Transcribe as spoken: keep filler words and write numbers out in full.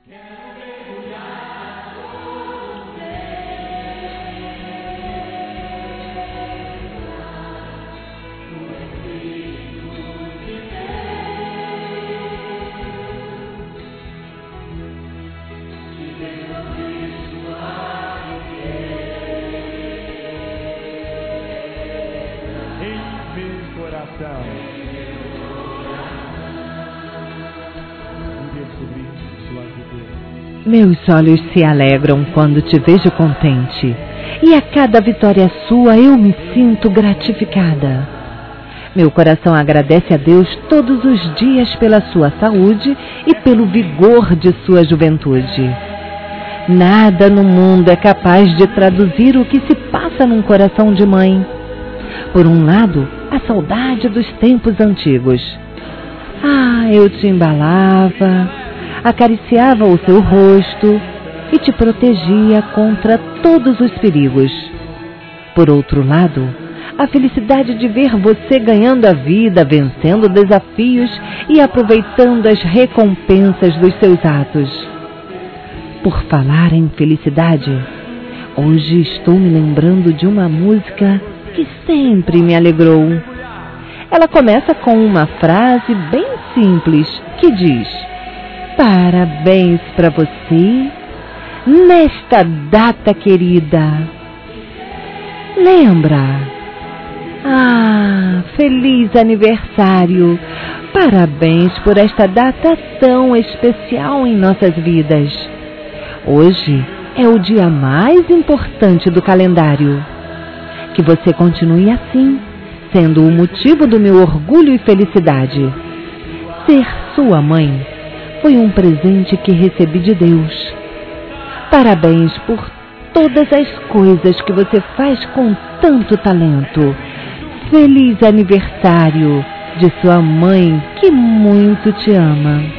Meus olhos se alegram quando te vejo contente, e a cada vitória sua eu me sinto gratificada. Meu coração agradece a Deus todos os dias pela sua saúde e pelo vigor de sua juventude. Nada no mundo é capaz de traduzir o que se passa num coração de mãe. Por um lado, a saudade dos tempos antigos. Ah, eu te embalava, acariciava o seu rosto e te protegia contra todos os perigos. Por outro lado, a felicidade de ver você ganhando a vida, vencendo desafios e aproveitando as recompensas dos seus atos. Por falar em felicidade, hoje estou me lembrando de uma música que sempre me alegrou. Ela começa com uma frase bem simples que diz: parabéns para você nesta data querida. Lembra? Ah, feliz aniversário! Parabéns por esta data tão especial em nossas vidas. Hoje é o dia mais importante do calendário. Que você continue assim, sendo o motivo do meu orgulho e felicidade. Ser sua mãe foi um presente que recebi de Deus. Parabéns por todas as coisas que você faz com tanto talento. Feliz aniversário de sua mãe que muito te ama.